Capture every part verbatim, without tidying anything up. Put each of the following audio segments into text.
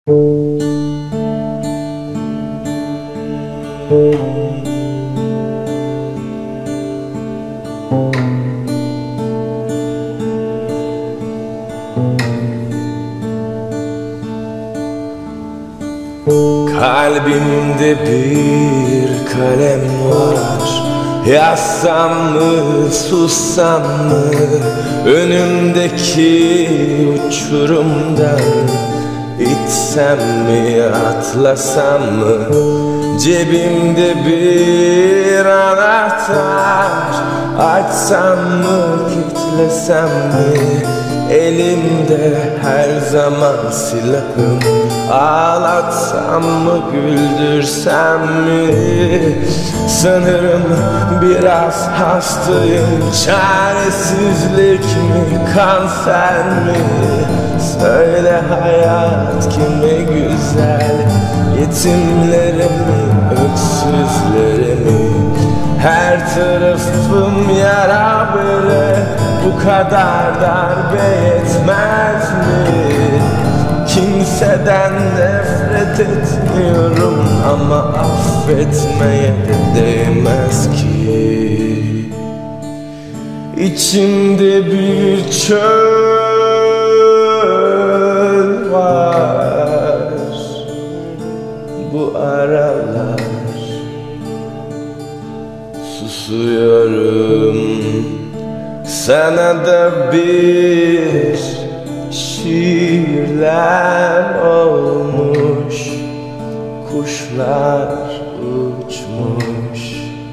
Kalbimde bir kalem var. Yazsam mı, sussam mı? Önümdeki uçurumdan İtsem mi, atlasam mı? Cebimde bir anahtar. Açsam mı, kilitlesem mi? Elimde her zaman silahım. Ağlatsam mı, güldürsem mi? Sanırım biraz hastayım. Çaresizlik mi, kanser mi? Söyle hayat kime güzel? Yetimlere mi, öksüzlere mi? Her tarafım yara bere. Bu kadar darbe yetmez mi? Kimseden nefret etmiyorum ama affetmeye de değmez ki. İçimde bir çöl var bu aralar. Susuyorum, sana da bir şiirler olmuş. Kuşlar uçmuş,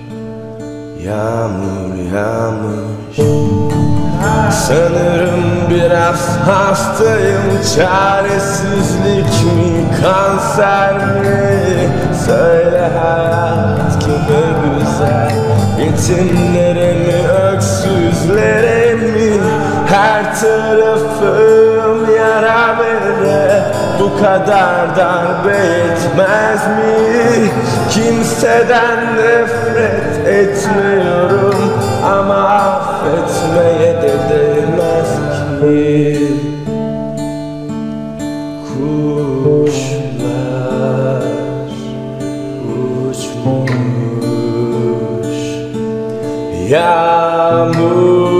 yağmur yağmış. Sanırım biraz hastayım. Çaresizlik mi, kanser mi? Söyle hayat kime güzel? Yetimlere mi, öksüzlere mi? Her tarafım yara bere. Bu kadar darbe yetmez mi? Kimseden nefret etmiyorum ama affetmeye de değmez ki. Kuşlar uçmuş, yağmur